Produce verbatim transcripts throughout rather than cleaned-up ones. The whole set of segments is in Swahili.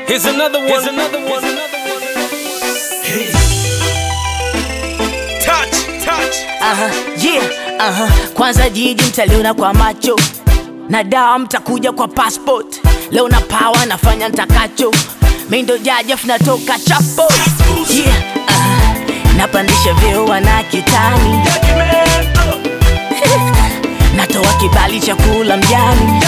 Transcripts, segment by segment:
Here's another one. Here's another one. Hey. Touch, touch. Aha, yeah, aha. Kwanza jiji mtaliona kwa macho, na dawa mtakuja kwa passport. Leo na power nafanya nitakacho, mimi ndo jaji natoka chapo. Yeah, aha. Napandisha vyeo wana kitani, natoa kibali cha kula mjani,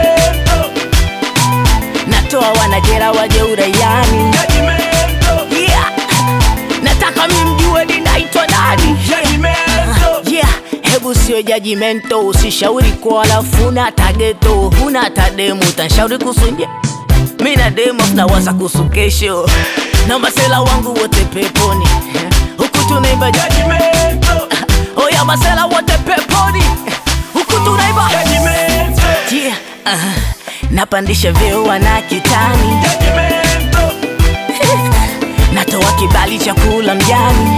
natoa wanajera waje uraiani. Yeah, nataka mimjue ninaitwa nani. uh, Yeah, hebu sio judgmento, usishauri kwa alafu na tageto. Huna tademu, utanshauri kusunje mina demo, tunawaza kuhusu kesho. Na masela wangu wote peponi, huku tunaiba judgmento. Oya masela wote peponi, huku tunaiba judgmento. Yeah, uh, napandisha vyeo wana kitani, natoa kibali cha kula mjani,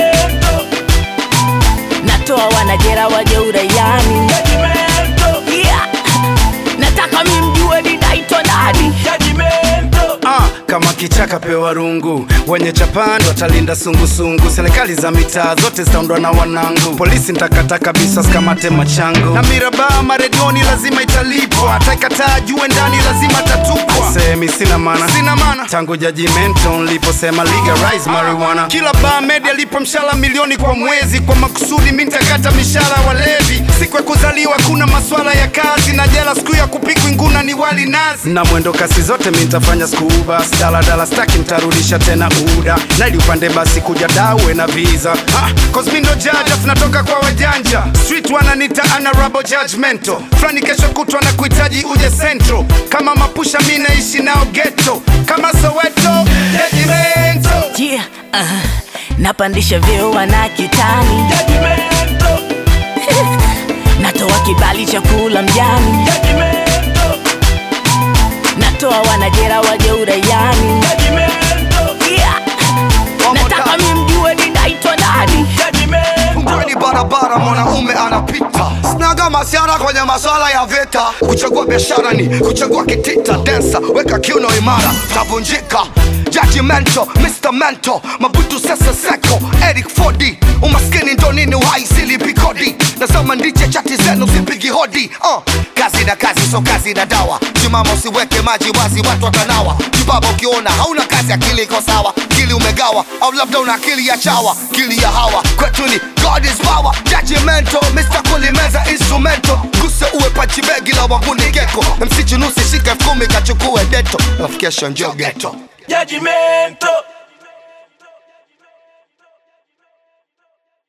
natoa wanajera waje uraiani. Yeah, nataka mimjue ninaitwa nani. Ah, kama kichaka pewa rungu, wenye chapando watalinda sungusungu. Serikali za mitaa zote zitaundwa na wanangu, polisi nitakata kabisa sikamate machangu. Na miraba maredioni lazima italipwa, ataikataa jue ndani lazima tatupwa. Semi sina mana, sina mana tangu judgmento niliposema legalize marijuana. Kila bar media lipo mshala milioni kwa mwezi, kwa makusudi mimi nitakata mishahara walevi. Siku ya kuzaliwa kuna maswala ya kazi, na jela siku ya kupikwa nguna ni wali nazi. Na mwendo kasi zote mimi nitafanya scuba, dala dala staki mtarudisha tena uda. Na ili upande basi kuja dawe na visa. Ha, cause mimi ndo judge natoka kwa wajanja. Street wananita honorable judgmental. Flani kesho kutwa na kuhitaji uje central. Kama mapusha mimi naishi nao ghetto. Kama Soweto judgmental. Yeah, uh, napandisha vyeo wana kitani, natoa kibali cha kula mjani, natoa wanajera waje uraiani. Yeah, nataka mimjue ninaitwa nani. Mkweli barabara mwanaume anapita, snaga masiara kwenye maswala ya vita. Kuchagua biashara ni kuchagua kitita. Dancer, weka kiuno imara, tavunjika. Judgmental, Mister Mental, Mabutu Sese Seko, Eric Ford. Umaskini ndo nini uhai silipi kodi. Nasema ndiche chati zenu sipigi hodi. uh, Kazi na kazi so kazi na dawa. Jumama usiweke maji wazi watu watanawa. Jibaba ukiona hauna kazi akili iko sawa. Kili umegawa au labda una akili ya chawa. Kili ya hawa kwetu ni God is power. Judgmental, Mister Kulimeza instrumento. Guse uwe pachibegi la wanguni geko. M C Junusi shika fkumi kachukue deto. Nafikesho njo ghetto. Judgmental.